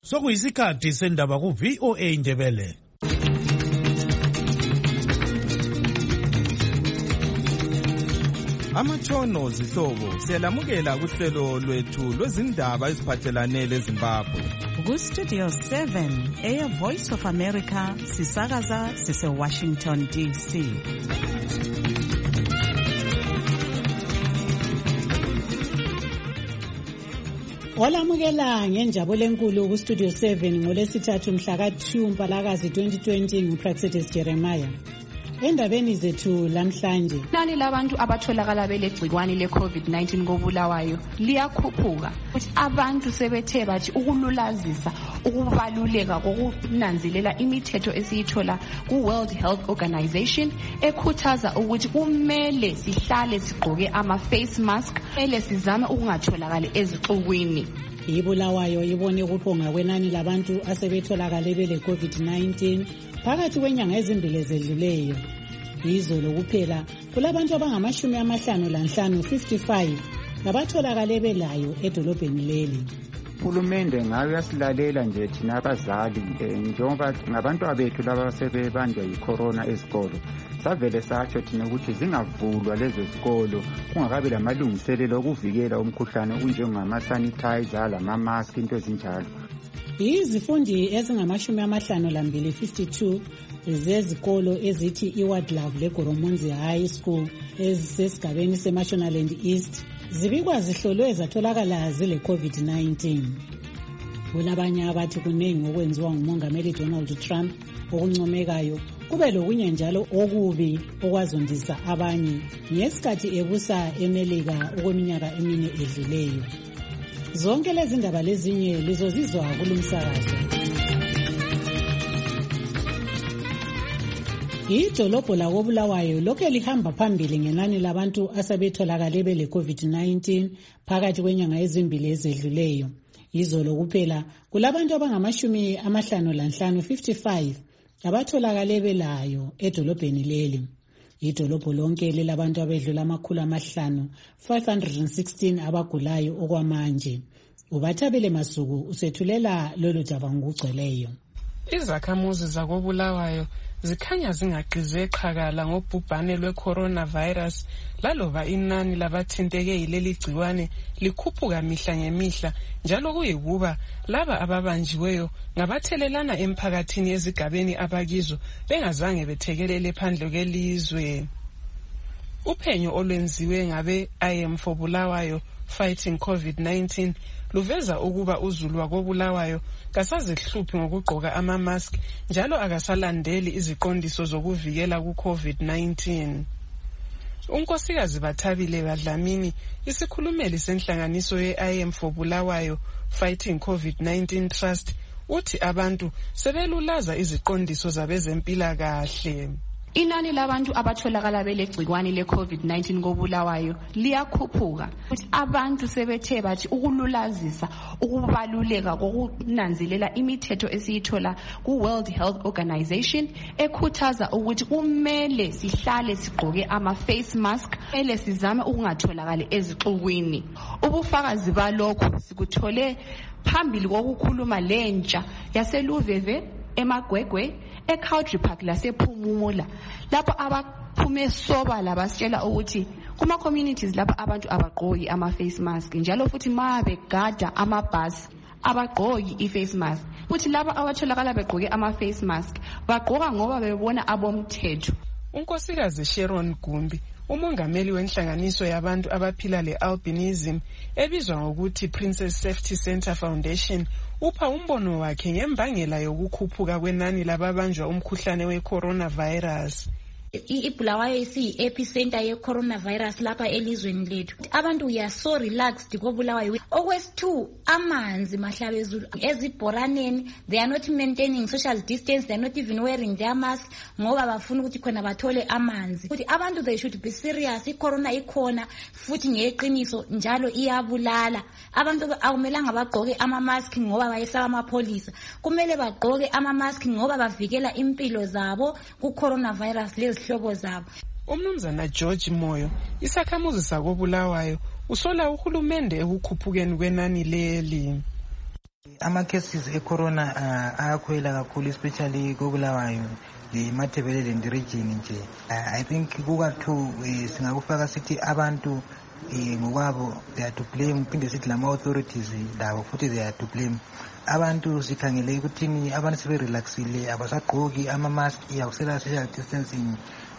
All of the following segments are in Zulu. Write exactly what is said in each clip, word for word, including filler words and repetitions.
Sokuyisikhathi sendaba ku V O A Indebele. Amatshono zihlobo siyalamukela kuhlelo lwethu lwezindaba eziphathelane leZimbabwe. Ku Studio seven, Air Voice of America, sisakaza sise Washington D C. Olamukela ngenjabulo enkulu ku Studio seven ngolesithathu mhla ka two Mpalakazi twenty twenty nguPraxedes Jeremiah. Endabeni zethu lamhlanje, inani labantu abatholakala belegcikwane le-COVID nineteen kobulawayo liyakhuphuka. Abantu sebethe bathi ukululazisa ukubaluleka kokunanzelela imithetho esiyithola ku-World Health Organization ekhuthaza ukuthi kumele sihlale sigqoke ama-face mask, kumele sizame ukungatholakali ezixukwini. Ibulawayo ibone ukuphunga kwenani labantu asebetholakale bele-COVID nineteen phakathi kwenyanga ezimbili ezedluleyo. Izolo kuphela kulabantu abangamashumi amahlanu lanhlanu fifty-five labatholakale belayo edolobheni leli. Uhulumende ngayo yasilalela nje thina abazali njengoba ngabantu abethu laba sebebanjwa yicorona ezikolo. Savele satsho thina ukuthi zingavulwa lezo zikolo kungakabe lamalungiselelo okuvikela umkhuhlane unjengama sanitizer lama mask into ezinjalo. Izifundi ezingamashumi amahlanu lambili fifty-two zezikolo ezithi iWardlove leGoromonzi High School ezisesigabeni seMashonaland East zibikwa zihlolwe zatholakala zile COVID nineteen. Kulabanye abathi kunengi okwenziwa nguMongameli Donald Trump okuncomekayo, kube lokunye njalo okubi okwazondisa abanye ngesikhathi ebusa eMelika okweminyaka emine edluleyo. Zonke lezi ndaba lezinye lizozizwa kulumsakazo. Idolobho lakobulawayo lokho lihamba phambili ngenani labantu asebetholakale bele COVID nineteen phakathi kwenyanga ezimbili ezedluleyo. Izolo kuphela kulabantu abangamashumi amahlanu lanhlanu fifty-five abatholakale belayo edolobheni leli. Idolobho lonke lilabantu abedlula amakhulu amahlanu five hundred sixteen abagulayo okwamanje. Ubathabele Masuku usethulela lolu daba ngokugcweleyo. Izakhamuzi zakobulawayo zikhanya zingaqize eqhakala ngobhubhane lwe-coronavirus laloba inani labathinteke yileli gciwane likhuphuka mihla ngemihla, njalo kuyikuba laba ababanjiweyo ngabathelelana emphakathini ezigabeni abakizo bengazange bethekelele phandle kwelizwe. Uphenyo olwenziwe ngabe I am for Bulawayo Fighting COVID nineteen luveza ukuba uzulu wakobulawayo kasazihluphi ngokugqoka ama-mask njalo akasalandeli iziqondiso zokuvikela ku-COVID nineteen. Unkosikazi Bathabile Badlamini, isikhulumeli senhlanganiso ye-I am for Bulawayo Fighting COVID nineteen Trust, uthi abantu sebelulaza iziqondiso zabezempilakahle. Inani labantu abatholakala belegcikwane le-COVID nineteen kobulawayo liyakhuphuka. Abantu sebethe bathi ukululazisa ukubaluleka kokunanzelela imithetho esiyithola ku-World Health Organization ekhuthaza ukuthi kumele sihlale sigqoke ama-face mask, kumele sizame ukungatholakali ezixukwini. Ubufakazi balokho sikuthole phambili kokukhuluma lentsha yaseluveve, eMagwegwe, eCountry Park lasePhumula, lapho abaphume sobala basitshela ukuthi kuma communities lapho abantu abagqoki ama face mask, njalo futhi ma begada amabhasi abagqoki i-face mask. Futhi laba abatholakala begqoke ama face mask bagqoka ngoba bebona abomthetho. Unkosikazi Sharon Gumbi, umongameli wenhlanganiso yabantu abaphila le-albinism ebizwa ngokuthi Princess Safety Center Foundation, upha umbono wakhe ngembangela yokukhuphuka kwenani lababanjwa umkhuhlane we-coronavirus. Ibulawayo isiyi-epicenter ye-coronavirus lapha elizweni lethu. Abantu we are so relaxed kobulawayo. Okwesi-two, amanzi mahlabezulu ezibhoraneni, they are not maintaining social distance, they are not even wearing their mask ngoba bafuna ukuthi khona bathole amanzi. Futhi abantu they should be serious, i-corona ikhona futhi ngeqiniso njalo iyabulala. Abantu akumelanga bagqoke ama-mask ngoba bayesaba amapholisa. Kumele bagqoke ama-mask ngoba bavikela impilo zabo ku-coronavirus lezi hlobo zabo. Umnumzana George Moyo, isakhamuzi sakobulawayo, usola uhulumende ekukhuphukeni kwenani leli. Ama-cases e-corona uh, ayakhwela kakhulu, especially koBulawayo, the Matabeleland region nje. Uh, I think kukathu uh, singakufaka sithi abantu uh, ngokwabo they are to blame, phinde sithi lama-authorities labo futhi they are to blame. Abantu sikhangele ukuthini abantu sebe-relaxile, abasagqoki ama-mask, akusela social distancing,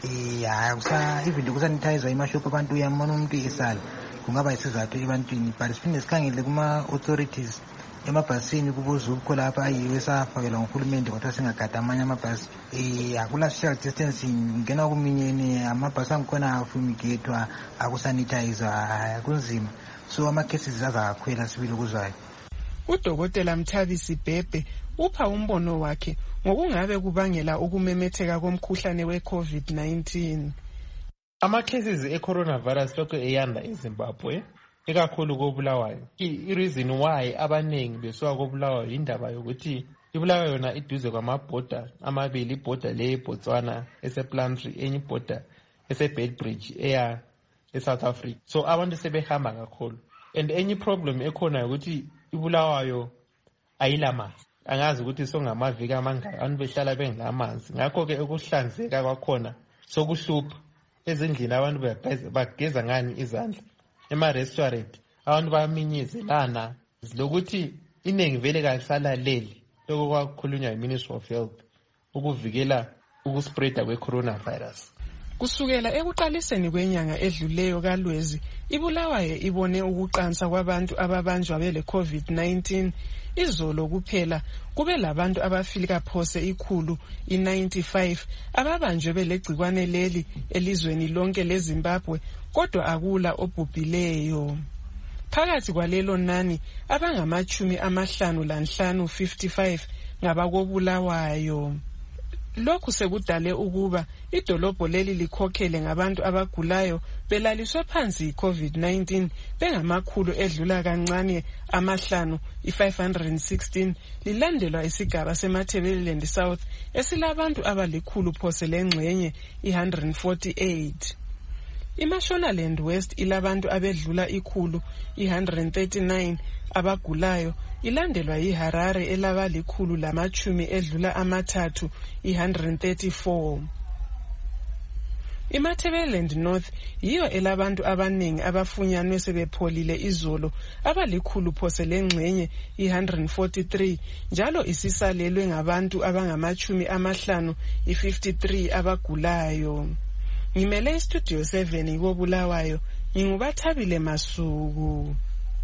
akusa even kusanitizer emashop abantu uyambona umuntu esala, kungaba isizathu ebantwini. But siphinde sikhangele kuma-authorities emabhasini kubuza ukho lapha ayiwe safakelwa nguhulumende kodwa singagada amanye amabhasi. Eh akula social distancing, ngena kuminyene amabhasi angikhona afumigatwa, akusanitizer, kunzima. So ama-cases azakhwela sibili kuzwayo. Udokotela Mthabisi Bhebhe upha umbono wakhe ngokungabe kubangela ukumemetheka komkhuhlane we-COVID nineteen. Ama-cases e-coronavirus lokho eyanda eZimbabwe, ikakhulu koBulawayo. I-reason why abaningi besuka koBulawayo indaba yokuthi iBulawayo yona iduze kwamabhoda amabili, ibhoda le-Botswana ese-Plumtree, enye ibhoda ese-Beitbridge eya e-South Africa. So abantu sebehamba kakhulu. And enye problem ekhona ukuthi iBulawayo ayilamanzi. Angazi ukuthi songamaviki amangaki abantu behlala bengelamanzi. Ngakho-ke ukuhlanzeka kwakhona sokuhlupha. Ezindlini abantu bageza ngani izandla. Ema-restaurant abantu bayaminyezelana lokuthi iningi vele kasalaleli lokho kwakhulunywa yi-Ministry of Health ukuvikela ukuspreada kwe-coronavirus. Kusukela ekuqaliseni kwenyanga edluleyo kaLwezi, iBulawayo ibone ukuqansa kwabantu ababanjwa bele COVID nineteen. Izolo kuphela kube labantu abafika phose ikhulu i-ninety-five ababanjwe belegcikwane leli elizweni lonke leZimbabwe, kodwa akula obhubhileyo. Phakathi kwalelo nani abangamachumi amahlanu lanhlanu fifty-five ngabakoBulawayo. Lokhu sekudale ukuba idolobho leli likhokhele ngabantu abagulayo belaliswe phansi i-COVID nineteen bengamakhulu edlula kancane amahlanu i-five hundred sixteen, lilandelwa isigaba seMatabeleland South esilabantu abalikhulu phose lengxenye i-one hundred forty-eight. IMashonaland West ilabantu abedlula ikhulu i-one hundred thirty-nine abagulayo, ilandelwa yiHarare elabalikhulu lamachumi edlula amathathu i-one hundred thirty-four. IMatabeleland North yiyo elabantu abaningi abafunyanwe sebepholile izolo abalikhulu phose lengxenye i-one hundred forty-three, njalo isisalelwe ngabantu abangamachumi amahlanu i-fifty-three abagulayo. Ngimele istudio seven koBulawayo, ngingubathabile Masuku.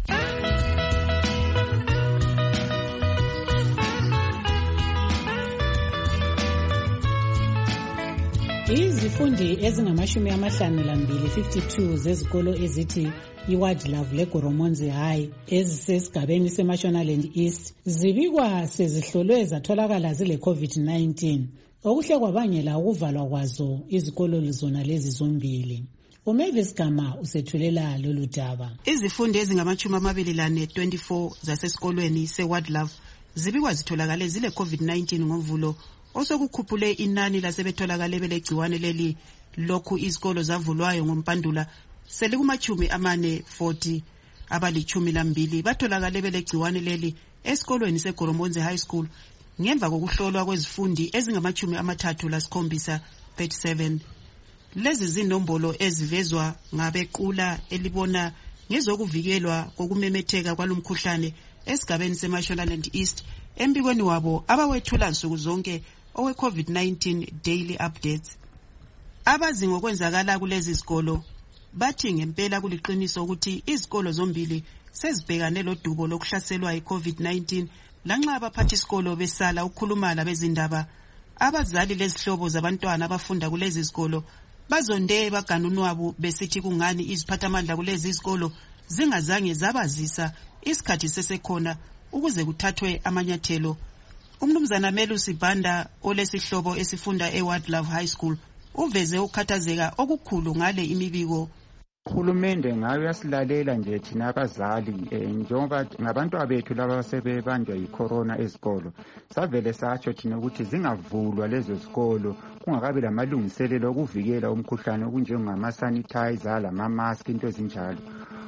Izifundi ezingamashumi amahlanu lambili fifty-two zezikolo ezithi iWardlove leGoromonzi High ezisesigabeni seMashonaland East zibikwa sezihlolwe zatholakala zile COVID nineteen. Okuhle kwabangela ukuvalwa kwazo izikolo zona lezi zombili. uMavis Gama usethulela lolu daba. Izifundi ezingamachumi amabili lane twenty-four zasesikolweni seWardlove zibikwa zitholakale zile COVID nineteen ngoMvulo, osokukhuphule inani lasebetholakale belegciwane leli lokhu izikolo zavulwayo ngoMpandula selikumachumi amane forty. Abalichumi lambili batholakale belegciwane leli esikolweni seGoromonzi High School ngemva kokuhlolwa kwezifundi ezingamachumi amathathu lasikhombisa thirty-seven. Lezi zinombolo ezivezwa ngabequla elibona ngezokuvikelwa kokumemetheka kwalomkhuhlane esigabeni seMashonaland East embikweni wabo abawethula nsuku zonke owe COVID nineteen daily updates. Abazi ngokwenzakala kulezi zikolo bathi ngempela kuliqiniso ukuthi izikolo zombili sezibhekane lodubo lokuhlaselwa yi-COVID nineteen. Lanxa abaphathi isikolo besala ukukhuluma labezindaba, abazali lezihlobo zabantwana abafunda kulezi zikolo bazonde baganunwabu besithi kungani iziphathamandla kulezi zikolo zingazange zabazisa isikhathi sesekhona ukuze kuthathwe amanyathelo. Umnumzana Melusi Banda olesihlobo esifunda eWardlove High School uveze ukhathazeka okukhulu ngale imibiko. Uhulumende ngayo yasilalela nje thina abazali njengoba ngabantu abethu laba sebebanjwa yicorona ezikolo. Savele satsho thina ukuthi zingavulwa lezo zikolo kungakabi lamalungiselelo okuvikela umkhuhlane okunjengama sanitizer lama mask into ezinjalo.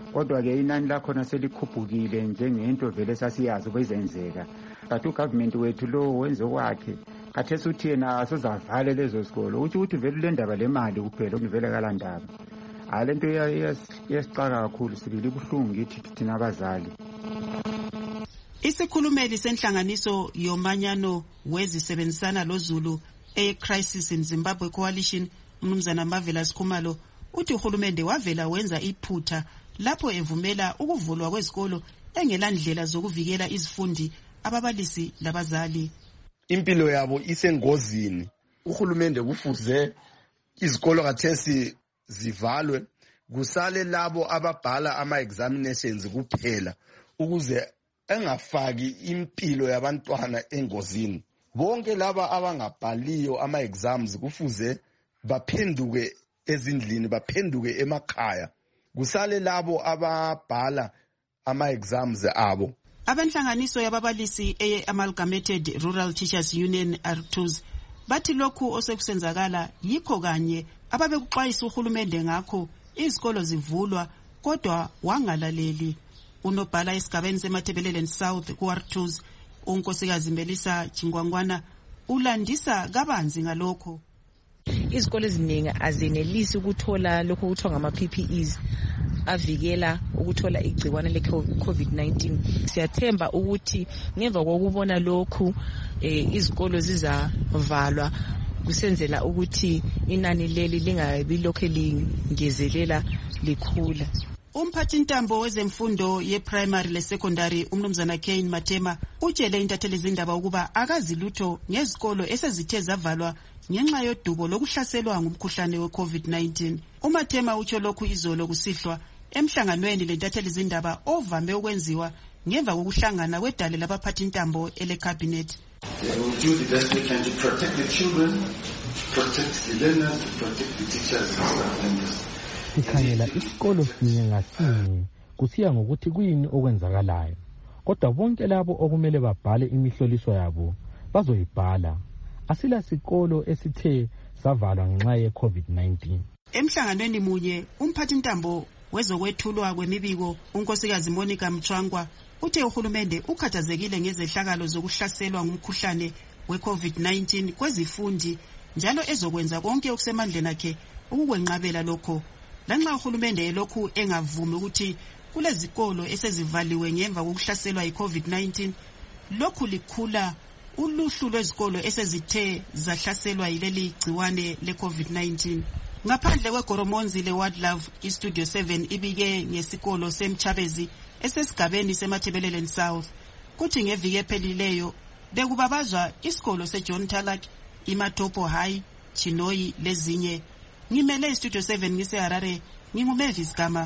kodwa-ke inani lakhona selikhuphukile njengento vele sasiyazi ukuba izenzeka. But ugovernment wethu lo wenze kwakhe khathesi uthi yena asozavale lezo sikolo uthi ukuthi vele le ndaba le mali kuphela vele kalandaba. Hayi lento iyasixaka kakhulu, sibili ibuhlungu kithi thina abazali. Isikhulumeli senhlanganiso yomanyano wezisebenzisana loZulu e-Crisis in Zimbabwe Coalition, umnumzana Marvelous Khumalo, uthi uhulumende wavela wenza iphutha lapho evumela ukuvulwa kwezikolo engelandlela zokuvikela izifundi, ababalisi labazali. Impilo yabo isengozini. Uhulumende kufuze izikolo kathesi zivalwe, kusale labo ababhala ama-examinations kuphela ukuze engafaki impilo yabantwana engozini. Bonke laba abangabhaliyo ama-exams kufuze baphenduke ezindlini, baphenduke emakhaya. Kusale labo ababhala ama-exams abo. Abenhlanganiso yababalisi e-Amalgamated Rural Teachers Union R two S bathi lokhu osekusenzakala yikho kanye ababekuxwayisa uhulumende ngakho izikolo zivulwa kodwa wangalaleli. Unobhala esigabeni seMathebelele South ku R two S unkosikazi Melissa Chingwangwana ulandisa kabanzi ngalokho. Izikole eziningi azenelisi ukuthola lokho kuthiwa ngama P P Es avikela ukuthola igciwane le COVID nineteen. Siyathemba ukuthi ngemva kokubona lokhu izikolo zizavalwa kusenzela ukuthi inani leli lingabi lokho lingezelela likhula. Umphathintambo wezemfundo ye-primary le-secondary umnumzana Kane Matema utshele intatheli zindaba ukuba akazi lutho ngezikolo esezithe zavalwa ngenxa yodubo lokuhlaselwa ngumkhuhlane we-COVID nineteen. UMatema utsho lokhu izolo kusihlwa emhlanganweni lentatheli zindaba ovame ukwenziwa ngemva kokuhlangana kwedale labaphathintambo ele-cabinet. We will do the best we can to protect the children, to protect the learners, to protect the teachers and staff members. Sikhangela isikolo sinye ngasinye kusiya ngokuthi kuyini okwenzakalayo, kodwa bonke labo okumele babhale imihloliso yabo bazoyibhala. Asila sikolo esithe savalwa ngenxa ye-COVID nineteen. Emhlanganweni munye umphathintambo wezokwethulwa kwemibiko unkosikazi Monica Mchwangwa uthe uhulumende ukhathazekile ngezehlakalo zokuhlaselwa ngumkhuhlane we-COVID nineteen kwezifundi njalo ezokwenza konke okusemandleni akhe ukukwenqabela lokho. Lanxa uhulumende lokhu engavumi ukuthi kulezikolo esezivaliwe ngemva kokuhlaselwa yi-COVID nineteen, lokhu likhula uluhlu lwezikolo esezithe zahlaselwa yileli gciwane le-COVID nineteen. Ngaphandle kweGoromonzi le-Ward Love, iStudio seven ibike ngesikolo semchabezi esesigabeni seMathebelele South. Kuthi ngeviki ephelileyo bekubabazwa isikolo seJohn Talak, iMatopo High, Chinoyi lezinye. Ngimele iStudio seven ngiseHarare, nginguMavis Gama.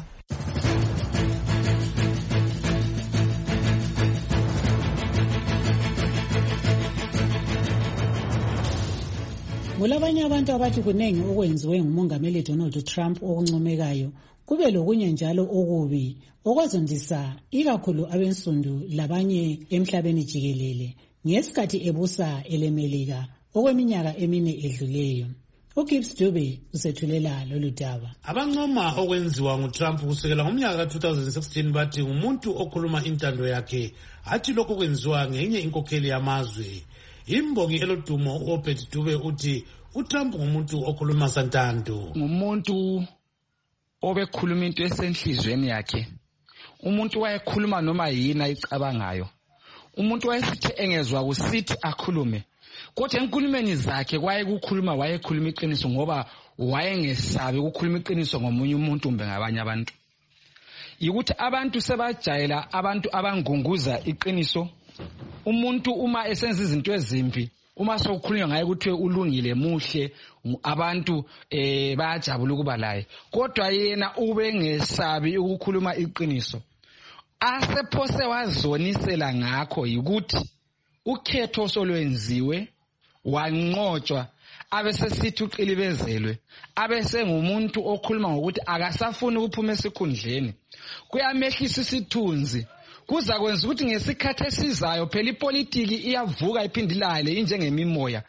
Kulabanye abantu abathi kunengi okwenziwe ngumongameli Donald Trump okuncomekayo, kube lokunye njalo okubi okwazondisa ikakhulu abensundu labanye emhlabeni jikelele ngesikhathi ebusa elemelika okweminyaka emine edluleyo. uGibbs Dube usethulela lolu daba. Abancoma okwenziwa nguTrump kusukela ngomnyaka ka two thousand sixteen bathi ngumuntu okhuluma intando yakhe, athi lokho kwenziwa ngenye inkokheli yamazwe. Imbongi elodumo uObed Dube uthi uTrump ngumuntu okhuluma santando, ngumuntu obekhuluma into esenhlizweni yakhe, umuntu wayekhuluma noma yini ayicabangayo, umuntu wayesithi engezwa kusithi akhulume, kodwa enkulumeni zakhe kwaye kukhuluma wayekhuluma iqiniso ngoba wayengesabi ukukhuluma iqiniso ngomunye umuntu kumbe ngabanye abantu. Yikuthi abantu sebajayela abantu abangunguza iqiniso. Umuntu uma esenza izinto ezimbi, uma sokukhulunywa ngaye ukuthi ulungile muhle, abantu eh bayajabula ukuba laye, kodwa yena ubengesabi ukukhuluma iqiniso. Asephose wazonisela ngakho yikuthi ukhetho solwenziwe wanqotshwa, abesesithi uqilibezelwe, abese ngumuntu okhuluma ngokuthi akasafuni ukuphuma esikhundleni. Kuyamehlisa isithunzi, kuza kwenza ukuthi ngesikhathi esizayo phela ipolitiki iyavuka iphindilale injengemimoya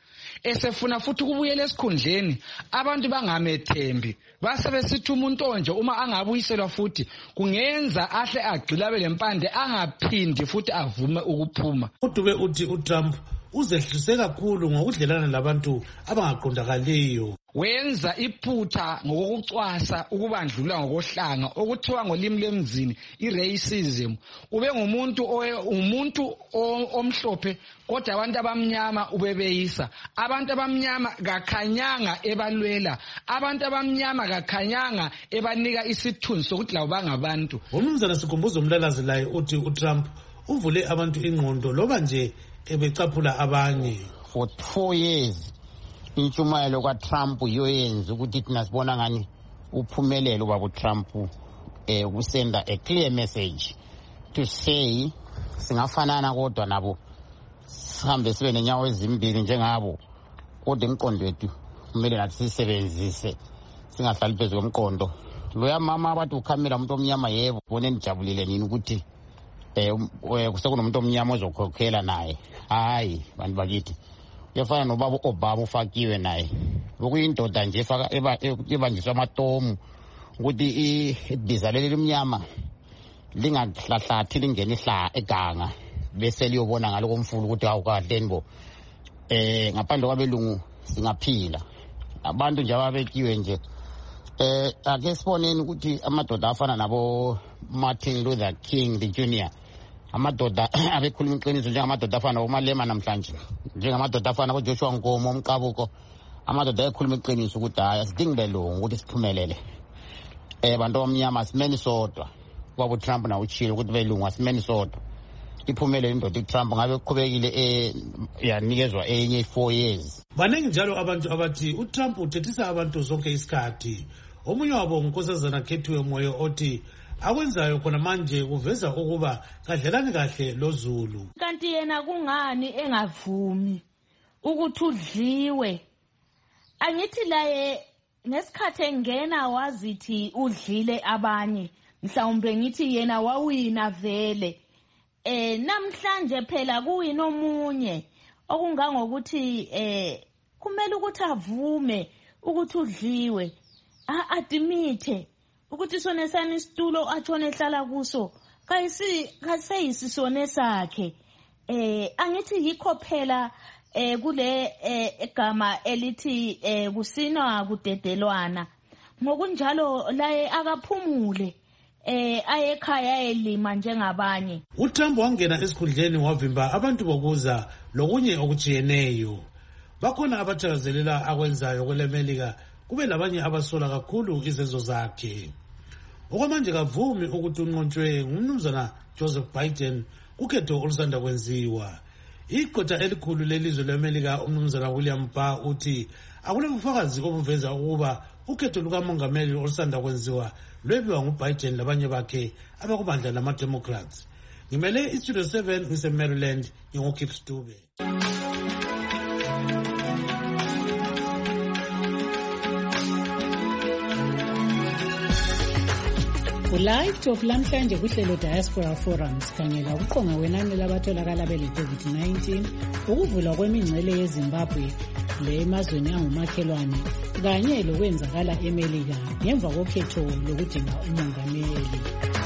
esefuna futhi ukubuyela esikhundleni abantu bangamethembi base besithi umuntu onje uma angabuyiselwa futhi kungenza ahle agqilabe lempande angaphindi futhi avume ukuphuma. uDube uthi uTrump uzehlise kakhulu ngokudlelana labantu abangaqondakaliyo. Wenza iphutha ngokucwasa ukubandlula ngokohlanga okuthiwa ngolimi lemzini i-racism. Ube ngumuntu umuntu omhlophe kodwa abantu abamnyama ubebeyisa. Abantu abamnyama kakhanyanga ebalwela. Abantu abamnyama kakhanyanga ebanika isithunzi sokuthi labo bangabantu. Umnumzana Sikhumbuzo Mlalazi laye uthi uTrump uvule abantu ingqondo loba nje ebecaphula abanye. For four years intshumayelo kwaTrump yoyenza ukuthi thina sibona ngani uphumelelo kwaTrump eh ukusenda a clear message to say singafanana kodwa nabo sihambe sibe nenyawo ezimbili njengabo kodwa imqondo yethu kumele nathi sisebenzise singahlali phezulu komqondo. Loya mama abathi ukhamela umuntu omnyama yebo bone nijabulile nini ukuthi eh kusekunomuntu omnyama ozokhokhela naye. Hayi bantu bakithi yafana nobaba Obama ufakiwe naye ukuyindoda nje efaka ebanjiswa amatomu ukuthi ibizalele limnyama lingahlahlathi lingena ihla eganga bese liyobona ngaloko mfulu ukuthi awukahle nibo eh ngaphandle kwabelungu singaphila abantu nje ababekiwe nje eh ake siboneni ukuthi amadoda afana nabo Martin Luther King the Junior amadoda abekhuluma iqiniso njengamadoda afana uMalema namhlanje njengamadoda afana boJoshua Nkomo umqabuko amadoda ayekhuluma iqiniso ukuthi hayi asidingi belungu ukuthi siphumelele eh bantu omnyama simeni sodwa kwabo Trump na uchile ukuthi belungu asimeni sodwa iphumele indoda iTrump ngabe kuqhubekile eh yanikezwa enye four years. Baningi njalo abantu abathi uTrump uthethisa abantu zonke isikhathi. Omunye wabo uNkosazana Khethiwe Moyo othi akwenzayo khona manje kuveza ukuba kadlelani kahle loZulu. Kanti yena kungani engavumi ukuthi udliwe? Angithi laye ngesikhathi engena wazithi udlile abanye. Mhlawumbe ngithi yena wawina vele. Eh namhlanje phela kuyino omunye okungangokuthi eh kumele ukuthi avume ukuthi udliwe. A admit ukuthi sona sani isitulo atshone ehlala kuso kayisi kaseyisisone sakhe eh angithi yikho phela eh kule egama elithi eh kusinwa kudedelwana ngokunjalo laye akaphumule eh ayekhaya elima njengabanye. uTrump wangena esikhundleni wavimba abantu bokuza lokunye okujiyeneyo. Bakhona abathakazelela akwenzayo kwelemelika kube labanye abasola kakhulu izenzo zakhe. Okwamanje kavumi ukuthi unqontshwe ngumnumzana Joseph Biden kukhetho olusanda kwenziwa. Iqotha elikhulu lelizwe leMelika umnumzana William Barr uthi akulobufakazi obuveza ukuba ukhetho lukamongameli olusanda kwenziwa lwebiwa nguBiden labanye bakhe abakubandla lama-Democrats. Ngimele iStudio seven ngise-Maryland nginguKips Dube. Ulight of lamhlanje kuhlelo Diaspora Forums khangela ukuqonga wenani labatholakala bele-COVID nineteen, ukuvulwa kwemingcele yeZimbabwe le-emazweni angumakhelwane kanye lokwenzakala eMelika ngemva kokhetho lokudinga umongameli.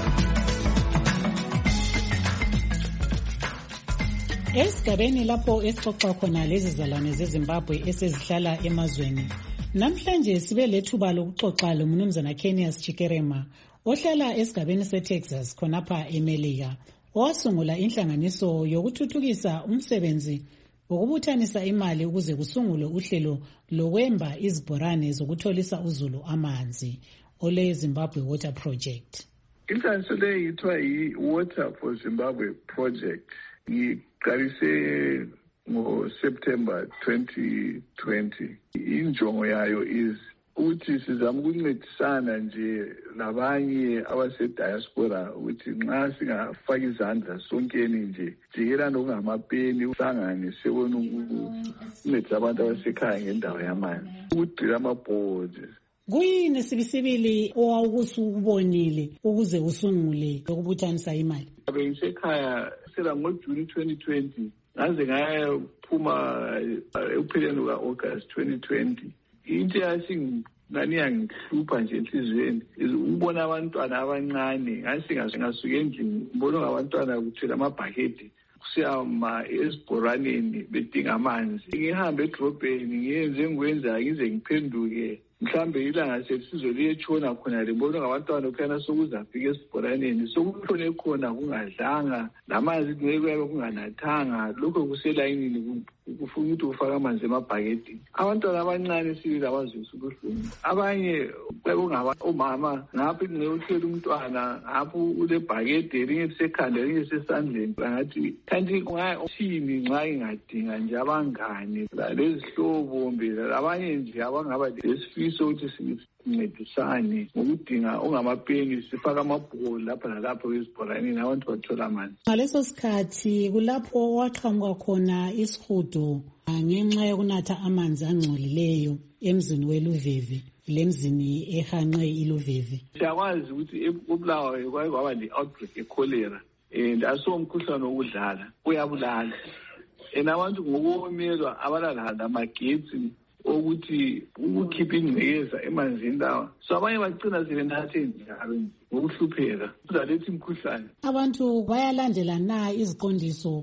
Esigabeni lapho esixoxa khona lezizalwane zeZimbabwe esezihlala emazweni, namhlanje sibe lethuba lokuxoxa lomnumzana Kenias Chikerema ohlala esigabeni seTexas khonapha eMelika, owasungula inhlanganiso yokuthuthukisa umsebenzi ukubuthanisa imali ukuze kusungulwe uhlelo lokwemba izibhorane zokutholisa uzulu amanzi ole Zimbabwe Water Project. Inhlanganiso leyi yithiwa yi-Water for Zimbabwe Project. Iqalise ngo-September twenty twenty. Injongo yayo is ukuthi sizama ukuncedisana nje labanye abasediaspora ukuthi nxa singafaka izandla sonkeni nje jikelana okungamapeni uhlangane sebona ukuncedisa abantu abasekhaya ngendawo yamanzi ukugcina amabhodi. Kuyini sibisibili owawukusubonile ukuze usungule ukubuthanisa imali? Abengisekhaya sela ngoJuni twenty twenty ngaze ngayaphuma ekupheleni kuka-August twenty twenty. Into yasingani yangihlupha nje enhliziyweni ukubona abantwana abancane ngasuke endlini ngibona ngabantwana kuthwele amabhakede kusiyama esibhoraneni bedinga amanzi. Ngihambe edrobheni ngiyenze engikwenzayo ngize ngiphenduke mhlambe ilanga selisizo liyetshona khona libona ngabantwana kuphela sokuzafika esibhoraneni sokuthone khona kungadlanga namanzi ngeke kunganathanga lokho kuselayinini kufuna ukuthi ufake amanzi emabhaketini. Abantwana abancane sibili abazwisa ubuhlungu, abanye bekungaba omama ngapha ngiyotshela umntwana ngapha ulebhakede elinye lisekhanda elinye lisesandleni ngathi kanti kungathini nxa ingadinga nje abangane lezihlobo mbela abanye nje abangaba lesifiso ukuthi sincedisane ngokudinga ongamapeni sifaka amabhuku lapha nalapho ezibhoraneni abantu bathola amanzi. Ngaleso sikhathi kulapho waqhamuka khona isihudo ngenxa yokunatha amanzi angcolileyo emzini weLuveve lemzini ehanqe iLuveve. Siyakwazi ukuthi eBulawayo kwake kwaba le-outbreak echolera and asomkhuhlane wokudlala uyabulala and abantu ngokuwomelwa abalala amagetsi ukuthi ukukhipha ingcekeza emanzini lawa so abanye bagcina sebenathe njalo ngokuhlupheka kuzalethi imkhuhlane. Abantu bayalandela na iziqondiso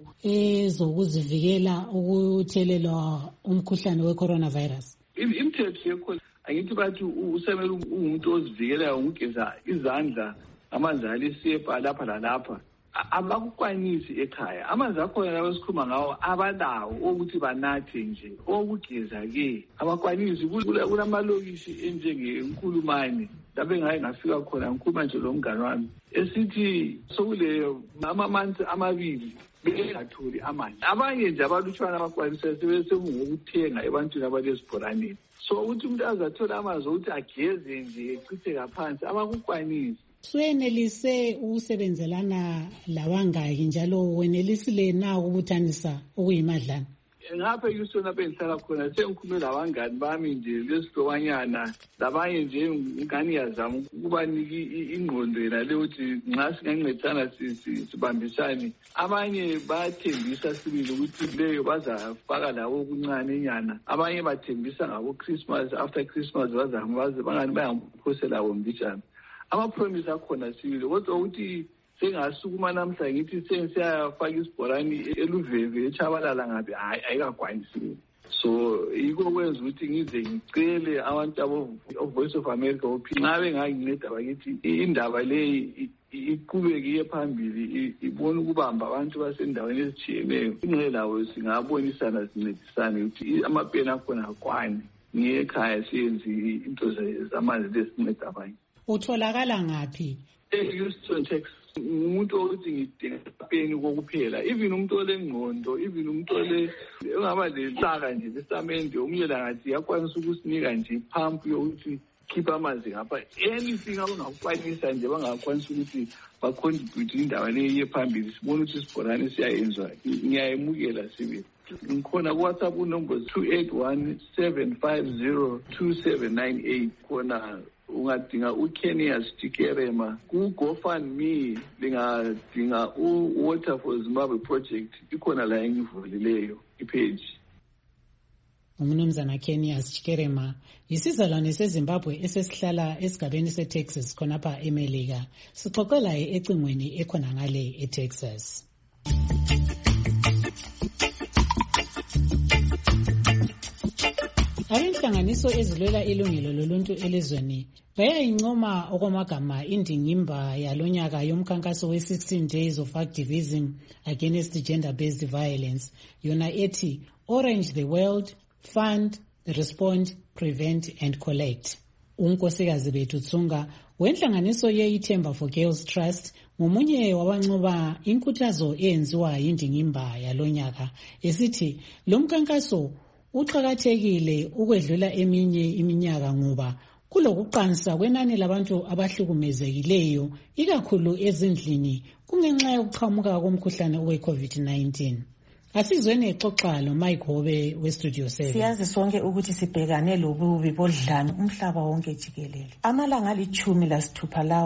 ezokuzivikela ukuthelelwa umkhuhlane we-coronavirus? Imithetho yekhona angithi bathi usemele umuntu ozivikelayo ngokugeza izandla amanzi alisepha lapha lalapha abakukwanisi ekhaya. Amanzi akhona lawo esikhuluma ngawo abalawo ukuthi banathe nje okugeza-ke abakwanisi. Kulamalokishi enjengeNkulumane lapho engaye ngafika khona ngikhuluma nje lo mngane wami esithi sokuleyo amamanzi amabili bengatholi amanzi. Abanye nje abalutshwana abakwanisa sebesengokuthenga ebantwini abalesibhoraneni so ukuthi umuntu azathola amanzi ukuthi ageze nje echitheka phansi abakukwanisi. Suyenelise ukusebenzelana labangaki njalo wenelisile na ukubuthanisa okuyimadlana? Ngapha yusona bengihlala khona sengikhulume labangani bami nje lesihlobanyana labanye nje ngani yazama ukubanika ingqondo yena le ukuthi nxa singancedisana sibambisane. Abanye bathembisa sibili ukuthi leyo bazafaka lawo okuncane nyana, abanye bathembisa ngabo Christmas, after Christmas bazahamba bangani bayangiphosela wombijana. Ama-promise akhona sibili kodwa ukuthi sengasukuma namhla ngithi sengiyafaka isibhorani eLuveve eChabalala ngabe hayi ayikakwanisi. So yiko kwenza ukuthi ngize ngicele abantu abo Voice of America ophi nxa benganginceda bakithi indaba leyi iqhubeke iye phambili ibone ukubamba abantu basendaweni ezitshiyeneyo. Inqe lawo singabonisana sincedisane ukuthi amapeni akhona akwane ngekhaya siyenze into zamanzi lesinceda abanye. Utholakala ngaphi? eHouston, Texas. Umuntu othi ngidinga ipeni kokuphela, even umuntu olengqondo, even umuntu ole engaba lesaka nje lesamende umyela ngathi yakwanisa ukusinika nje ipump yokuthi khipha amanzi ngapha. Anything abangakwanisa nje bangakwanisa ukuthi bacontribute indaba leyo yephambili sibone ukuthi isibhorane siyayenzwa. Ngiyayemukela sibe ngikhona kuWhatsApp unomber two eight one seven five zero two seven nine eight khona ungadinga uKenias Chikerema ku-GoFundMe lingadinga u-Water for Zimbabwe project ikhona la engivulileyo ipage. Umnumzana Kenias Chikerema yisizalwane seZimbabwe esesihlala esigabeni seTexas khonapha eMelika. Sixoxela ecingweni ekhona ngale eTexas. Abenhlanganiso ezilwela ilungelo loluntu elizweni bayayincoma okwamagama indingimba yalonyaka yomkhankaso we-sixteen days of activism against gender-based violence yona ethi Orange the World, Fund, Respond, Prevent and Collect. Unkosikazi Bethu Tsunga wenhlanganiso ye-Ithemba for Girls Trust ngomunye wabancoba inkuthazo eyenziwa yindingimba yalonyaka esithi lo mkhankaso uqhakathekile ukwedlula eminye iminyaka ngoba kulokuqansa kwenani labantu abahlukumezekileyo ikakhulu ezindlini kungenxa yokuqhamuka komkhuhlane we-COVID nineteen. Asizweni exoxa lo Mike Hobe we-Studio seven. Siyazi sonke ukuthi sibhekane lobubi bodlame umhlaba wonke jikelele. Amalanga alichumi lasithupha lawa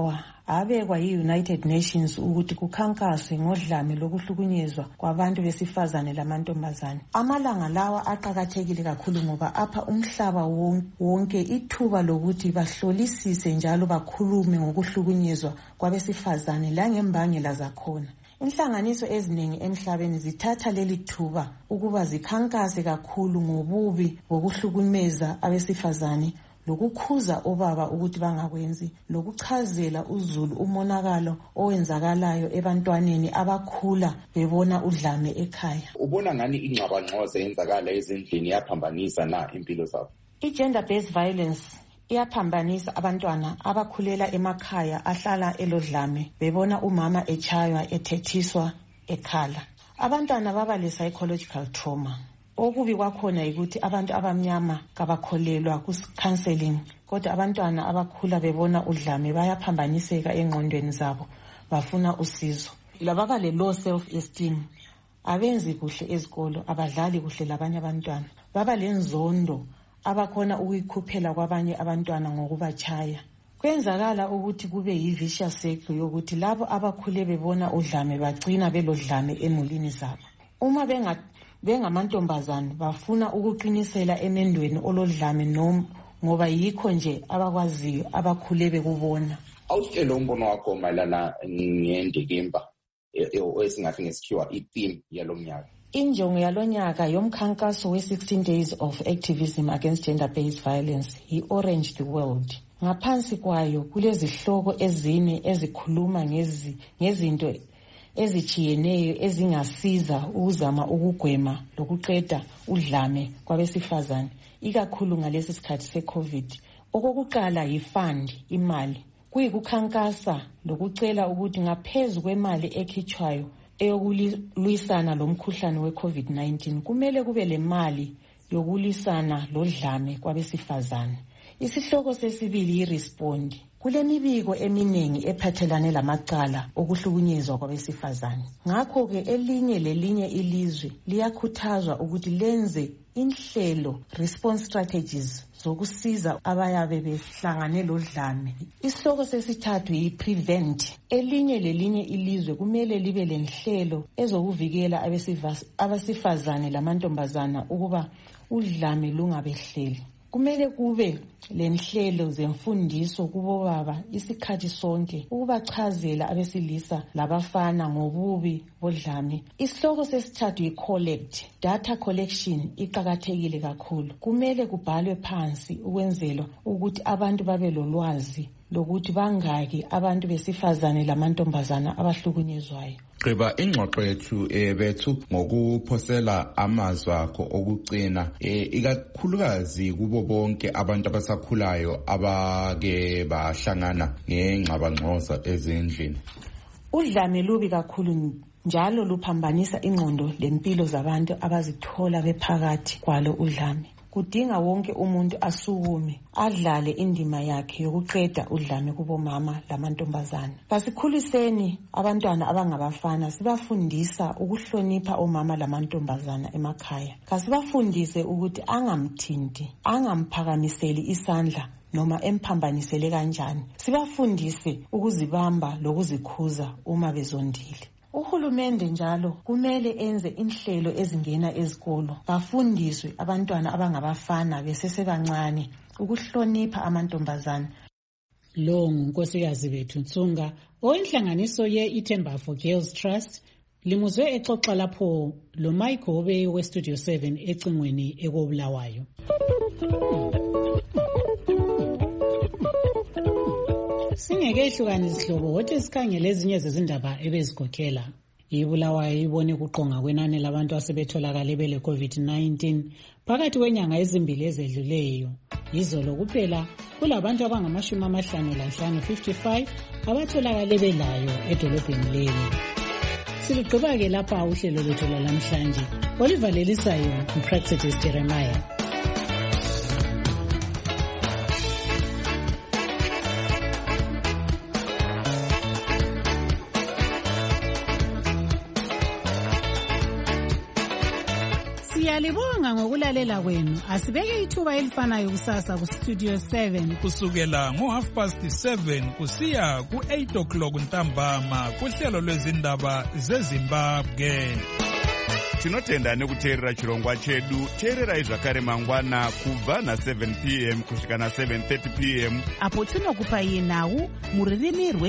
abekwa yi-United Nations ukuthi kukhankaswe ngodlame lokuhlukunyezwa kwabantu besifazane lamantombazane. Amalanga lawa aqakathekile kakhulu ngoba apha umhlaba wonke ithuba lokuthi bahlolisise njalo bakhulume ngokuhlukunyezwa kwabesifazane langembangela zakhona. Inhlanganiso eziningi emhlabeni zithatha leli thuba ukuba zikhankase kakhulu ngobubi bokuhlukumeza abesifazane, lokukhuza obaba ukuthi bangakwenzi, lokuchazela uzulu umonakalo owenzakalayo ebantwaneni abakhula bebona udlame ekhaya. Ubona ngani ingxabangxoza yenzakala ezindlini yaphambanisa na impilo zabo? I-gender based violence iyaphambanisa abantwana abakhulela emakhaya ahlala elodlame bebona umama echaywa ethethiswa ekhala. Abantwana baba le-psychological trauma. Okubi kwakhona ukuthi abantu abamnyama kabakholelwa ku-counseling, kodwa abantwana abakhula bebona udlame bayaphambaniseka engqondweni zabo, bafuna usizo. Lababa le-low self-esteem, abenzi kuhle ezikolo, abadlali kuhle labanye abantwana, baba lenzondo abakhona ukuyikhuphela kwabanye abantwana ngokubachaya. Kwenzakala ukuthi kube yi-vicious cycle yokuthi labo abakhule bebona udlame bagcina belodlame emulini zabo. Uma benga bengamantombazane bafuna ukuqinisela emendweni olodlame noma ngoba yikho nje abakwaziyo abakhule bekubona. Awusitshela umbono wakho mayelana ngendikimba esingathi ngesikhiwa i-theme yalomnyaka. Injongo yalonyaka yomkhankaso we-sixteen days of activism against gender-based violence yi-Orange the World. Ngaphansi kwayo kulezihloko ezine ezikhuluma ngezi ngezinto ezichiyeneyo ezingasiza ukuzama ukugwema lokuqeda udlame kwabesifazane, ikakhulu ngalesi sikhathi se-COVID. Okokuqala yi-fund, imali. Kuyikukhankasa lokucela ukuthi ngaphezu kwemali ekhitshwayo eyokulwisana lomkhuhlane we-COVID nineteen kumele kube le mali yokulwisana lodlame kwabesifazane. Isihloko sesibili yi-respond. Kule mibiko eminingi ephathelane lamacala okuhlukunyezwa kwabesifazane. Ngakho-ke elinye lelinye ilizwe liyakhuthazwa ukuthi lenze inhlelo, response strategies, zokusiza abayabe behlangane lodlame. Isihloko sesithathu yi-prevent. Elinye lelinye ilizwe kumele libe lenhlelo ezokuvikela abesifazane lamantombazana ukuba udlame lungabehleli. Kumele kube lenhlelo zemfundiso kubo baba isikhathi sonke ukubachazela abesilisa labafana ngobubi bodlame. Isihloko sesithathu yi-collect. Data collection iqakathekile kakhulu. Kumele kubhalwe phansi ukwenzela ukuthi abantu babe lolwazi lokuthi bangaki abantu besifazane lamantombazana abahlukunyezwayo. Gqiba ingxoxo yethu bethu ngokuphosela amazwi akho okugcina ikakhulukazi kubo bonke abantu abasakhulayo abake bahlangana ngengxabangxoza ezindlini. Udlame lubi kakhulu njalo luphambanisa ingqondo lempilo zabantu abazithola bephakathi kwalo udlame. Kudinga wonke umuntu asukume adlale indima yakhe yokuqeda udlame kubomama lamantombazane. Kasikhuliseni abantwana abangabafana, sibafundisa ukuhlonipha omama lamantombazana emakhaya. Kasibafundise ukuthi angamthinti, angamphakamiseli isandla noma emphambanisele kanjani. Sibafundise ukuzibamba lokuzikhuza uma bezondile. Uhulumende njalo kumele enze inhlelo ezingena ezikolo, bafundiswe abantwana abangabafana besesebancane ukuhlonipha amantombazane. Lo ngunkosikazi bethu Ntsunga owenhlanganiso ye-Ithemba for Girls Trust, limuzwe exoxa lapho lo Mike Hobe we-Studio seven ecingweni ekobulawayo. Singeke ehlukane izihlobo wothi sikhangele ezinye zezindaba ebezigokela. Ibulawayo ibone kuqonga kwenani labantu asebetholakale bele COVID nineteen phakathi kwenyanga ezimbili ezedluleyo. Izolo kuphela kulabantu abangamashumi amahlanu lanhlanu fifty-five abatholakale belayo edolobheni leli. Siligqiba-ke lapha uhlelo lwethu lwalamhlanje. Olivalelisayo uPractice Jeremiah. Siyalibonga ngokulalela kwenu. Asibeke ithuba elifanayo kusasa ku Studio seven. Kusukela ngo half past seven kusiya ku eight o'clock ntambama kuhlelo lwezindaba zeZimbabwe. Tinotenda nekuteerera chirongwa chedu. Teererai zvakare mangwana kubva na seven p m kusvika na seven thirty p m apo tinokupai nhau muririmi rwe